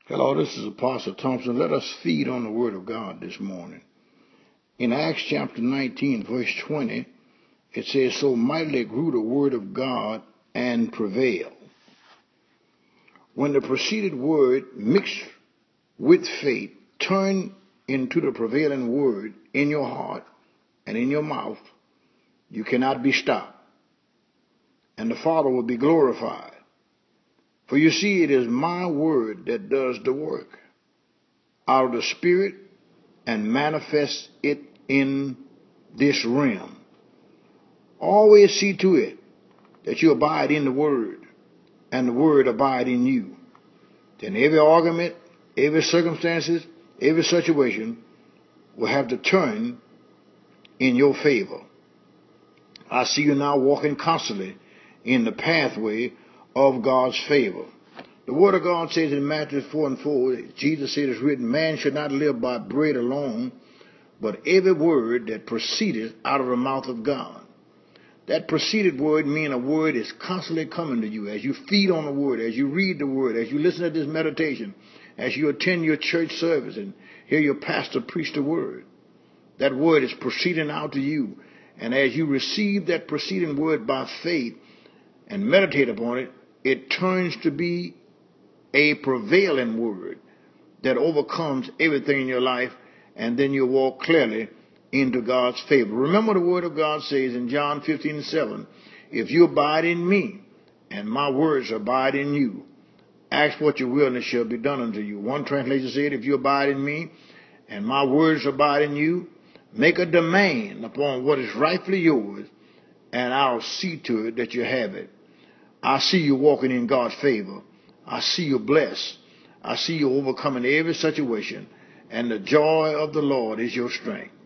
Hello, this is Apostle Thompson. Let us feed on the Word of God this morning. In Acts chapter 19, verse 20, it says, "So mightily grew the Word of God and prevailed." When the preceded Word mixed with faith turned into the prevailing Word in your heart and in your mouth, you cannot be stopped, and the Father will be glorified. For you see, it is my word that does the work out of the Spirit and manifests it in this realm. Always see to it that you abide in the Word and the Word abide in you. Then every argument, every circumstances, every situation will have to turn in your favor. I see you now walking constantly in the pathway of God's favor. The Word of God says in Matthew 4:4, Jesus said it's written, "Man should not live by bread alone, but every word that proceedeth out of the mouth of God." That proceeded word means a word is constantly coming to you as you feed on the Word, as you read the Word, as you listen to this meditation, as you attend your church service and hear your pastor preach the Word. That Word is proceeding out to you. And as you receive that proceeding Word by faith and meditate upon it, it turns to be a prevailing Word that overcomes everything in your life, and then you walk clearly into God's favor. Remember the Word of God says in John 15:7, "If you abide in me, and my words abide in you, ask what you will, and it shall be done unto you." One translation said, "If you abide in me, and my words abide in you, make a demand upon what is rightfully yours, and I'll see to it that you have it." I see you walking in God's favor. I see you blessed. I see you overcoming every situation, and the joy of the Lord is your strength.